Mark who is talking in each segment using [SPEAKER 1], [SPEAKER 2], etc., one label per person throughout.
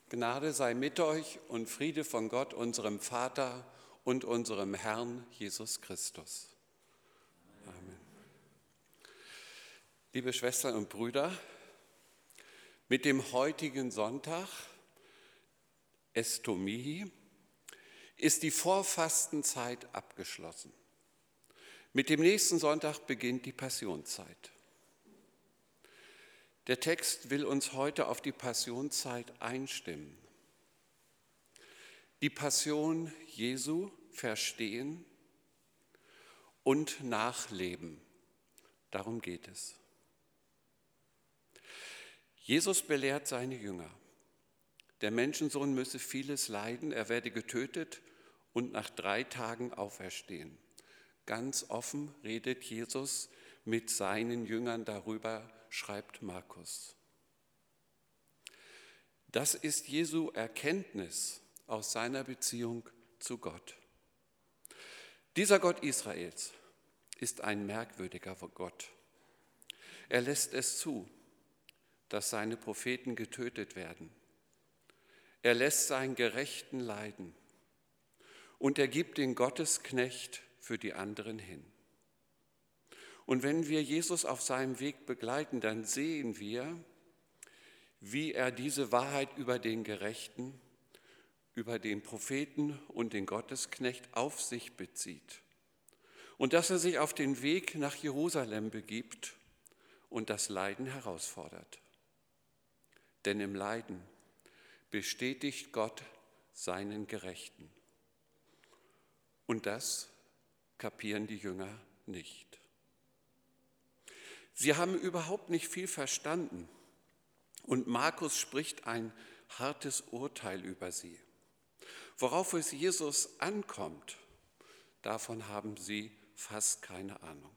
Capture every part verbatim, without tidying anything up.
[SPEAKER 1] Gnade sei mit euch und Friede von Gott, unserem Vater und unserem Herrn Jesus Christus. Amen. Liebe Schwestern und Brüder, mit dem heutigen Sonntag, Estomihi, ist die Vorfastenzeit abgeschlossen. Mit dem nächsten Sonntag beginnt die Passionszeit. Der Text will uns heute auf die Passionszeit einstimmen. Die Passion Jesu verstehen und nachleben. Darum geht es. Jesus belehrt seine Jünger. Der Menschensohn müsse vieles leiden, er werde getötet und nach drei Tagen auferstehen. Ganz offen redet Jesus mit seinen Jüngern darüber, schreibt Markus. Das ist Jesu Erkenntnis aus seiner Beziehung zu Gott. Dieser Gott Israels ist ein merkwürdiger Gott. Er lässt es zu, dass seine Propheten getötet werden. Er lässt seinen Gerechten leiden und er gibt den Gottesknecht für die anderen hin. Und wenn wir Jesus auf seinem Weg begleiten, dann sehen wir, wie er diese Wahrheit über den Gerechten, über den Propheten und den Gottesknecht auf sich bezieht. Und dass er sich auf den Weg nach Jerusalem begibt und das Leiden herausfordert. Denn im Leiden bestätigt Gott seinen Gerechten. Und das kapieren die Jünger nicht. Sie haben überhaupt nicht viel verstanden und Markus spricht ein hartes Urteil über sie. Worauf es Jesus ankommt, davon haben sie fast keine Ahnung.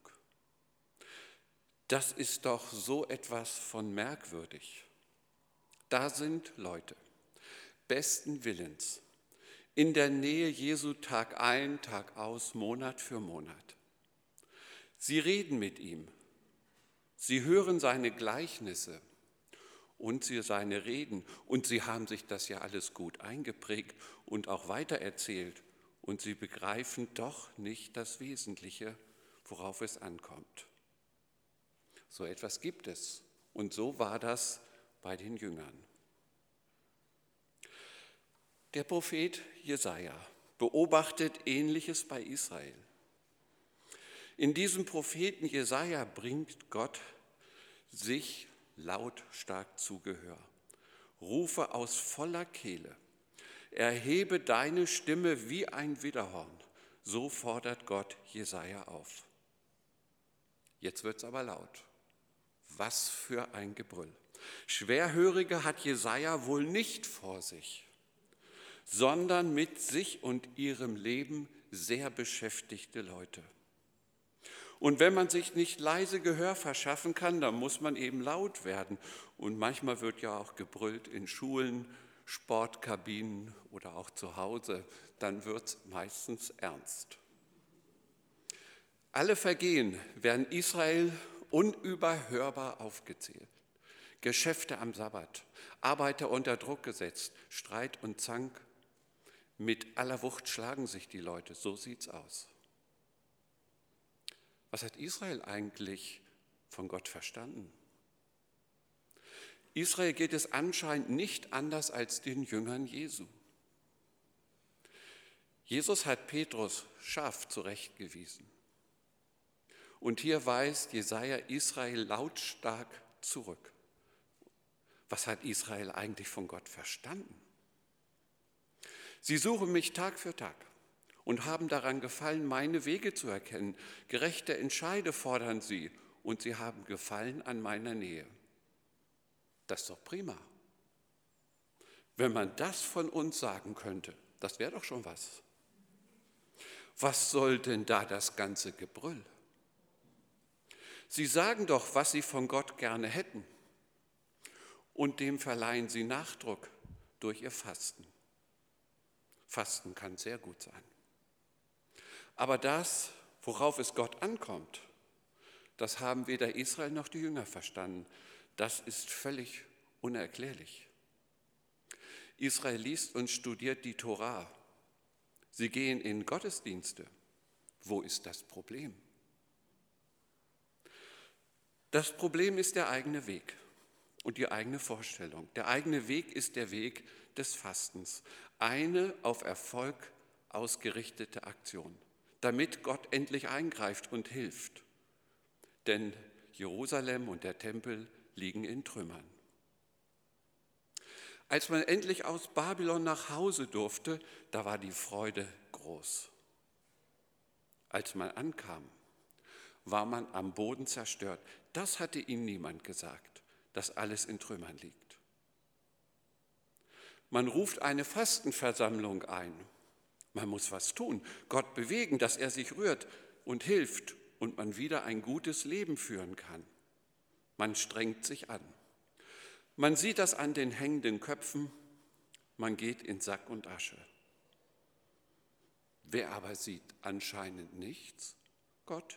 [SPEAKER 1] Das ist doch so etwas von merkwürdig. Da sind Leute, besten Willens, in der Nähe Jesu Tag ein, Tag aus, Monat für Monat. Sie reden mit ihm. Sie hören seine Gleichnisse und sie seine Reden und sie haben sich das ja alles gut eingeprägt und auch weitererzählt und sie begreifen doch nicht das Wesentliche, worauf es ankommt. So etwas gibt es und so war das bei den Jüngern. Der Prophet Jesaja beobachtet Ähnliches bei Israel. In diesem Propheten Jesaja bringt Gott sich lautstark zu Gehör. Rufe aus voller Kehle, erhebe deine Stimme wie ein Widderhorn. So fordert Gott Jesaja auf. Jetzt wird's aber laut. Was für ein Gebrüll. Schwerhörige hat Jesaja wohl nicht vor sich, sondern mit sich und ihrem Leben sehr beschäftigte Leute. Und wenn man sich nicht leise Gehör verschaffen kann, dann muss man eben laut werden. Und manchmal wird ja auch gebrüllt in Schulen, Sportkabinen oder auch zu Hause. Dann wird es meistens ernst. Alle Vergehen werden Israel unüberhörbar aufgezählt. Geschäfte am Sabbat, Arbeiter unter Druck gesetzt, Streit und Zank. Mit aller Wucht schlagen sich die Leute, so sieht's aus. Was hat Israel eigentlich von Gott verstanden? Israel geht es anscheinend nicht anders als den Jüngern Jesu. Jesus hat Petrus scharf zurechtgewiesen. Und hier weist Jesaja Israel lautstark zurück. Was hat Israel eigentlich von Gott verstanden? Sie suchen mich Tag für Tag und haben daran gefallen, meine Wege zu erkennen. Gerechte Entscheide fordern sie und sie haben Gefallen an meiner Nähe. Das ist doch prima. Wenn man das von uns sagen könnte, das wäre doch schon was. Was soll denn da das ganze Gebrüll? Sie sagen doch, was sie von Gott gerne hätten und dem verleihen sie Nachdruck durch ihr Fasten. Fasten kann sehr gut sein. Aber das, worauf es Gott ankommt, das haben weder Israel noch die Jünger verstanden. Das ist völlig unerklärlich. Israel liest und studiert die Tora. Sie gehen in Gottesdienste. Wo ist das Problem? Das Problem ist der eigene Weg und die eigene Vorstellung. Der eigene Weg ist der Weg des Fastens. Eine auf Erfolg ausgerichtete Aktion, damit Gott endlich eingreift und hilft. Denn Jerusalem und der Tempel liegen in Trümmern. Als man endlich aus Babylon nach Hause durfte, da war die Freude groß. Als man ankam, war man am Boden zerstört. Das hatte ihnen niemand gesagt, dass alles in Trümmern liegt. Man ruft eine Fastenversammlung ein. Man muss was tun, Gott bewegen, dass er sich rührt und hilft und man wieder ein gutes Leben führen kann. Man strengt sich an. Man sieht das an den hängenden Köpfen, man geht in Sack und Asche. Wer aber sieht anscheinend nichts? Gott.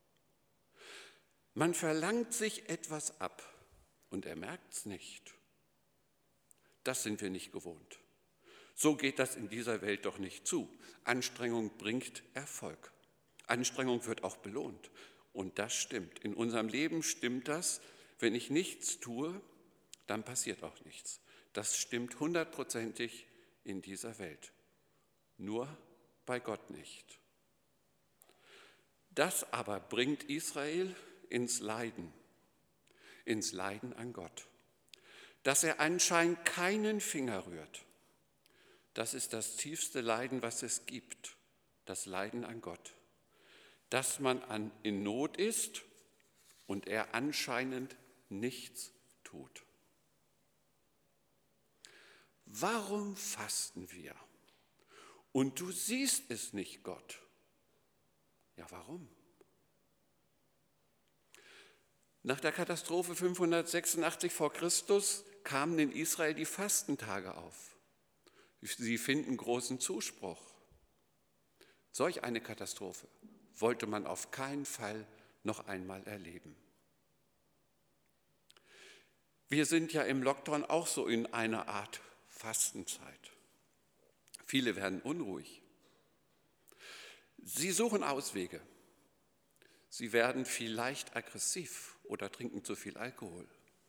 [SPEAKER 1] Man verlangt sich etwas ab und er merkt es nicht. Das sind wir nicht gewohnt. So geht das in dieser Welt doch nicht zu. Anstrengung bringt Erfolg. Anstrengung wird auch belohnt. Und das stimmt. In unserem Leben stimmt das. Wenn ich nichts tue, dann passiert auch nichts. Das stimmt hundertprozentig in dieser Welt. Nur bei Gott nicht. Das aber bringt Israel ins Leiden, ins Leiden an Gott. Dass er anscheinend keinen Finger rührt. Das ist das tiefste Leiden, was es gibt, das Leiden an Gott. Dass man an, in Not ist und er anscheinend nichts tut. Warum fasten wir? Und du siehst es nicht, Gott. Ja, warum? Nach der Katastrophe fünfhundertsechsundachtzig vor Christus kamen in Israel die Fastentage auf. Sie finden großen Zuspruch. Solch eine Katastrophe wollte man auf keinen Fall noch einmal erleben. Wir sind ja im Lockdown auch so in einer Art Fastenzeit. Viele werden unruhig. Sie suchen Auswege. Sie werden vielleicht aggressiv oder trinken zu viel Alkohol.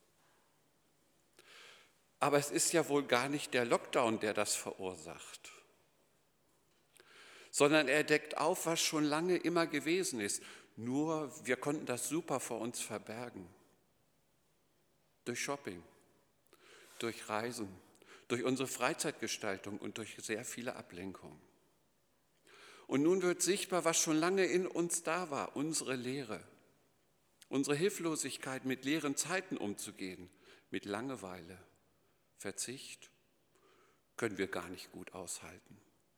[SPEAKER 1] Aber es ist ja wohl gar nicht der Lockdown, der das verursacht, sondern er deckt auf, was schon lange immer gewesen ist. Nur wir konnten das super vor uns verbergen. Durch Shopping, durch Reisen, durch unsere Freizeitgestaltung und durch sehr viele Ablenkungen. Und nun wird sichtbar, was schon lange in uns da war, unsere Leere, unsere Hilflosigkeit, mit leeren Zeiten umzugehen, mit Langeweile, Verzicht, können wir gar nicht gut aushalten.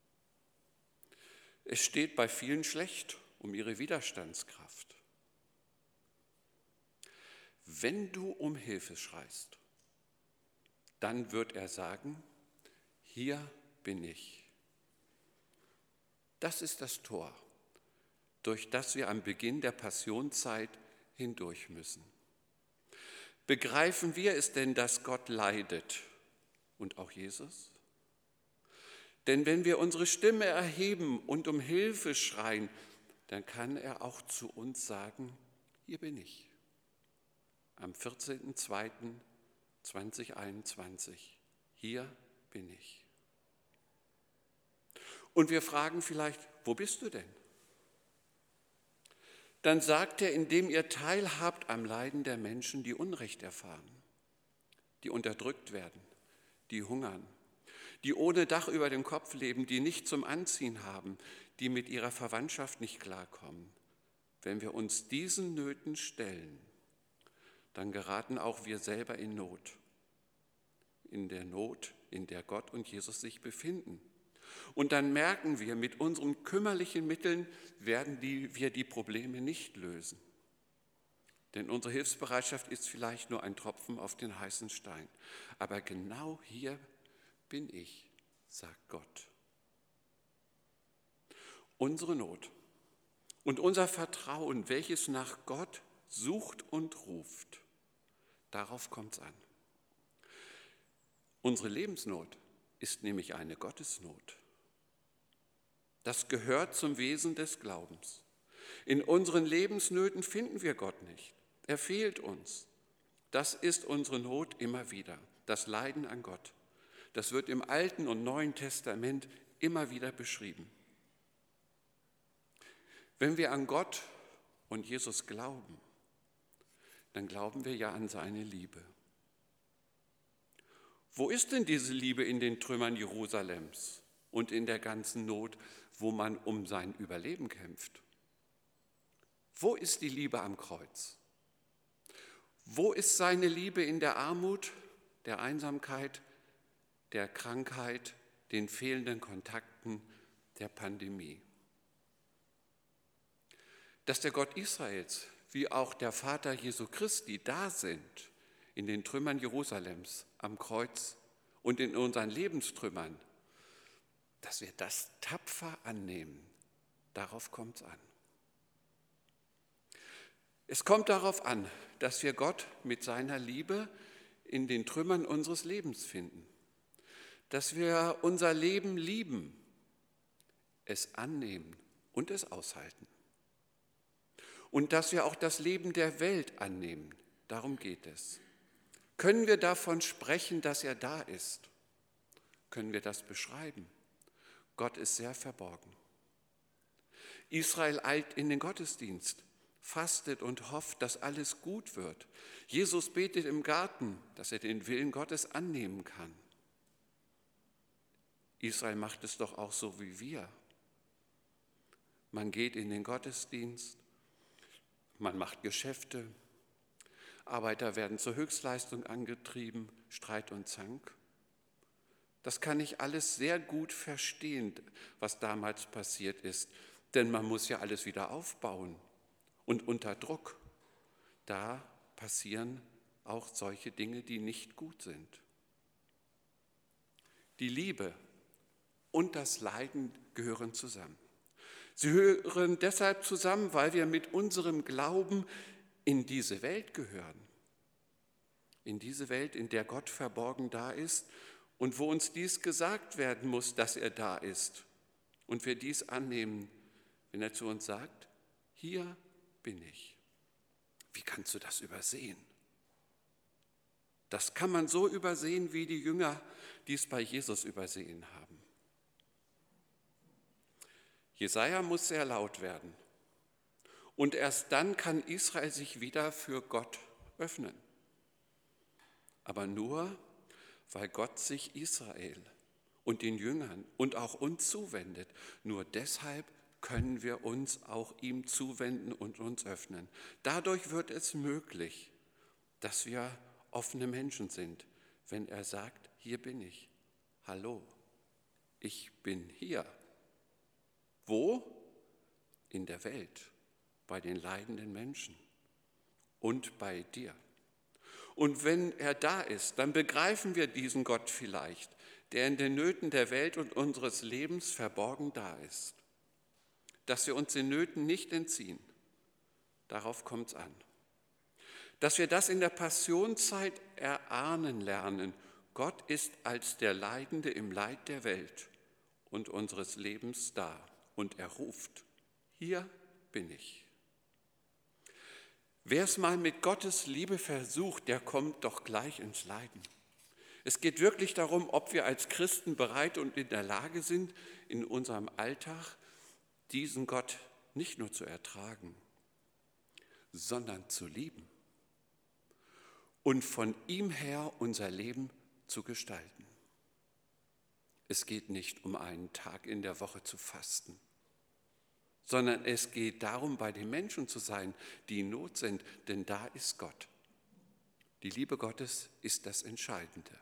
[SPEAKER 1] Es steht bei vielen schlecht um ihre Widerstandskraft. Wenn du um Hilfe schreist, dann wird er sagen, hier bin ich. Das ist das Tor, durch das wir am Beginn der Passionszeit hindurch müssen. Begreifen wir es denn, dass Gott leidet und auch Jesus? Denn wenn wir unsere Stimme erheben und um Hilfe schreien, dann kann er auch zu uns sagen, hier bin ich. Am vierzehnten zweiten zweitausendeinundzwanzig, hier bin ich. Und wir fragen vielleicht, wo bist du denn? Dann sagt er, indem ihr teilhabt am Leiden der Menschen, die Unrecht erfahren, die unterdrückt werden, die hungern, die ohne Dach über dem Kopf leben, die nicht zum Anziehen haben, die mit ihrer Verwandtschaft nicht klarkommen. Wenn wir uns diesen Nöten stellen, dann geraten auch wir selber in Not. In der Not, in der Gott und Jesus sich befinden. Und dann merken wir, mit unseren kümmerlichen Mitteln werden die, wir die Probleme nicht lösen. Denn unsere Hilfsbereitschaft ist vielleicht nur ein Tropfen auf den heißen Stein. Aber genau hier bin ich, sagt Gott. Unsere Not und unser Vertrauen, welches nach Gott sucht und ruft, darauf kommt es an. Unsere Lebensnot, ist nämlich eine Gottesnot. Das gehört zum Wesen des Glaubens. In unseren Lebensnöten finden wir Gott nicht. Er fehlt uns. Das ist unsere Not immer wieder, das Leiden an Gott. Das wird im Alten und Neuen Testament immer wieder beschrieben. Wenn wir an Gott und Jesus glauben, dann glauben wir ja an seine Liebe. Wo ist denn diese Liebe in den Trümmern Jerusalems und in der ganzen Not, wo man um sein Überleben kämpft? Wo ist die Liebe am Kreuz? Wo ist seine Liebe in der Armut, der Einsamkeit, der Krankheit, den fehlenden Kontakten, der Pandemie? Dass der Gott Israels wie auch der Vater Jesu Christi da sind in den Trümmern Jerusalems am Kreuz und in unseren Lebenstrümmern, dass wir das tapfer annehmen, darauf kommt es an. Es kommt darauf an, dass wir Gott mit seiner Liebe in den Trümmern unseres Lebens finden, dass wir unser Leben lieben, es annehmen und es aushalten. Und dass wir auch das Leben der Welt annehmen, darum geht es. Können wir davon sprechen, dass er da ist? Können wir das beschreiben? Gott ist sehr verborgen. Israel eilt in den Gottesdienst, fastet und hofft, dass alles gut wird. Jesus betet im Garten, dass er den Willen Gottes annehmen kann. Israel macht es doch auch so wie wir. Man geht in den Gottesdienst, man macht Geschäfte, Arbeiter werden zur Höchstleistung angetrieben, Streit und Zank. Das kann ich alles sehr gut verstehen, was damals passiert ist, denn man muss ja alles wieder aufbauen und unter Druck. Da passieren auch solche Dinge, die nicht gut sind. Die Liebe und das Leiden gehören zusammen. Sie gehören deshalb zusammen, weil wir mit unserem Glauben in diese Welt gehören. In diese Welt, in der Gott verborgen da ist und wo uns dies gesagt werden muss, dass er da ist. Und wir dies annehmen, wenn er zu uns sagt, hier bin ich. Wie kannst du das übersehen? Das kann man so übersehen, wie die Jünger dies bei Jesus übersehen haben. Jesaja muss sehr laut werden. Und erst dann kann Israel sich wieder für Gott öffnen. Aber nur, weil Gott sich Israel und den Jüngern und auch uns zuwendet. Nur deshalb können wir uns auch ihm zuwenden und uns öffnen. Dadurch wird es möglich, dass wir offene Menschen sind, wenn er sagt, hier bin ich. Hallo, ich bin hier. Wo? In der Welt, bei den leidenden Menschen und bei dir. Und wenn er da ist, dann begreifen wir diesen Gott vielleicht, der in den Nöten der Welt und unseres Lebens verborgen da ist. Dass wir uns den Nöten nicht entziehen, darauf kommt es an. Dass wir das in der Passionszeit erahnen lernen. Gott ist als der Leidende im Leid der Welt und unseres Lebens da. Und er ruft, hier bin ich. Wer es mal mit Gottes Liebe versucht, der kommt doch gleich ins Leiden. Es geht wirklich darum, ob wir als Christen bereit und in der Lage sind, in unserem Alltag diesen Gott nicht nur zu ertragen, sondern zu lieben und von ihm her unser Leben zu gestalten. Es geht nicht um einen Tag in der Woche zu fasten, sondern es geht darum, bei den Menschen zu sein, die in Not sind, denn da ist Gott. Die Liebe Gottes ist das Entscheidende.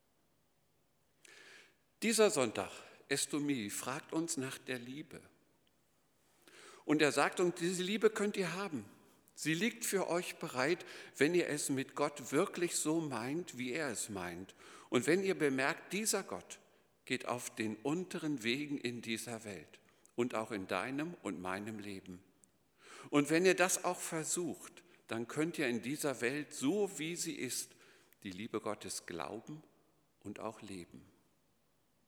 [SPEAKER 1] Dieser Sonntag, Estomie, fragt uns nach der Liebe. Und er sagt uns, diese Liebe könnt ihr haben. Sie liegt für euch bereit, wenn ihr es mit Gott wirklich so meint, wie er es meint. Und wenn ihr bemerkt, dieser Gott geht auf den unteren Wegen in dieser Welt und auch in deinem und meinem Leben. Und wenn ihr das auch versucht, dann könnt ihr in dieser Welt, so wie sie ist, die Liebe Gottes glauben und auch leben.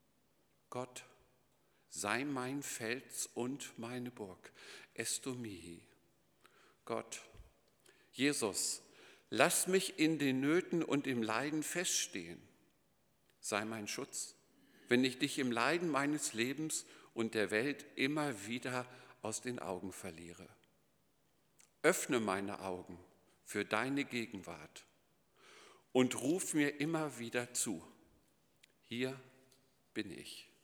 [SPEAKER 1] Gott, sei mein Fels und meine Burg, estu mihi. Gott, Jesus, lass mich in den Nöten und im Leiden feststehen. Sei mein Schutz, wenn ich dich im Leiden meines Lebens und der Welt immer wieder aus den Augen verliere. Öffne meine Augen für deine Gegenwart und ruf mir immer wieder zu. Hier bin ich.